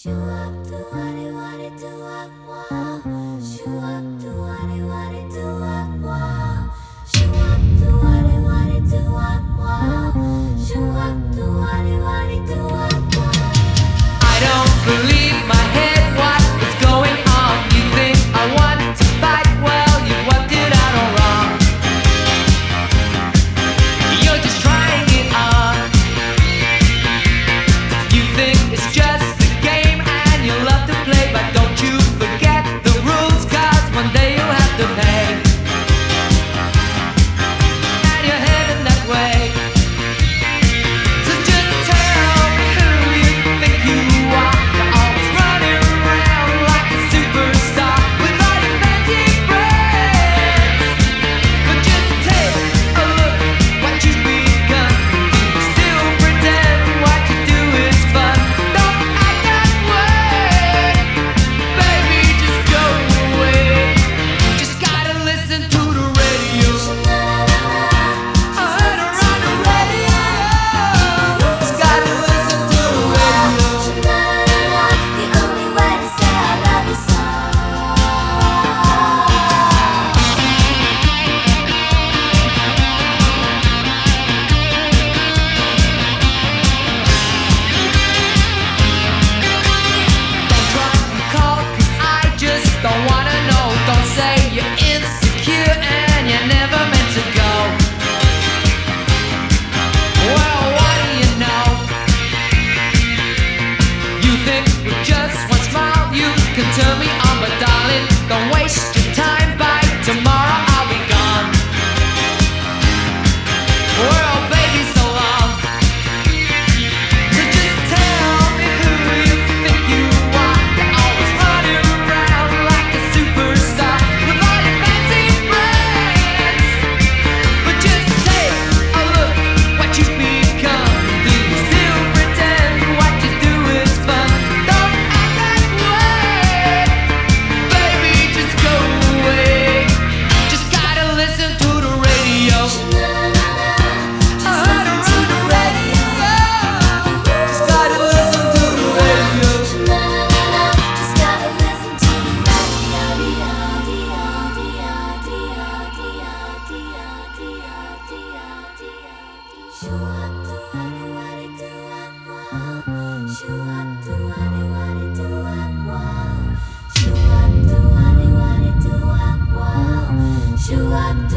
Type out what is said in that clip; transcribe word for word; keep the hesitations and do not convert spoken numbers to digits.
Shoo up to what it what it do up wow. Shoo up to what it what it do up wow. Shoo up to what it what it do up wow. Shoo up to what it what it do up wow. I don't believe my head, what is going on? You think I want to fight? Well, you've worked it out all wrong. You're just trying it on. You think it's just a game and you love to play, but don't you forget the rules, 'cause one day you'll have to pay. And you're heading that way. So just tell me who you think you are. You're always running around like a superstar with all your fancy friends. But just take a look what you've become. Still pretend what you do is fun. Don't act that way, baby, just go away. Just gotta listen to the radio. I heard her on the radio. Just gotta listen to the radio. The only way to say I love you so. Don't try and call, 'cause I just don't wanna know. Don't say you're insecure and you never meant to go. Well, what do you know? You think with just one smile you can turn me on, but darling, don't waste your time. By tomorrow I'll be gone. Well, baby, so long. So just tell me who you think you are. You're always running around like a superstar with all your fancy friends. But just take a look what you've become. Do you still pretend what you do is fun? Don't act that way, baby, just go away. Just gotta listen to the radio. I heard her on the radio. Just gotta listen to the radio. Just gotta listen to the Shoo up to what it what it do up wow. Shoo up to what it what it do up wow. Shoo up to what it what it do up wow. Shoo up